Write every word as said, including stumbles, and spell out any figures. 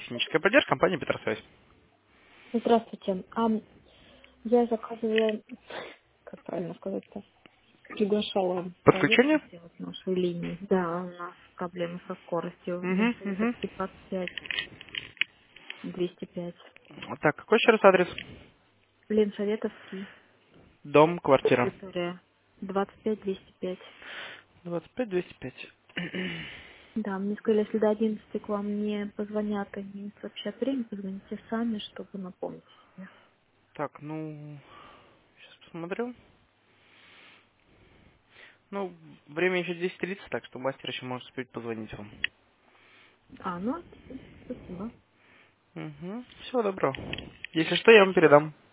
техническая поддержка, компания Петросвязь. Здравствуйте. Ам, я заказывала, как правильно сказать-то, приглашала проверку Подключение? сделать нашей линии. Да, у нас проблемы со скоростью. Угу, Ленсоветов угу. пятьсот пять, двести пять. Так, какой еще раз адрес? Ленсоветовский, Дом, квартира. территория двадцать пять двести пять. двадцать пять двести пять. Да, мне сказали, если до одиннадцати к вам не позвонят и не сообщат время, позвоните сами, чтобы напомнить себе. Так, ну, сейчас посмотрю. Ну, время еще десять тридцать, так что мастер еще может успеть позвонить вам. А, ну, окей, спасибо. Угу. Всего доброго. Если что, я вам передам.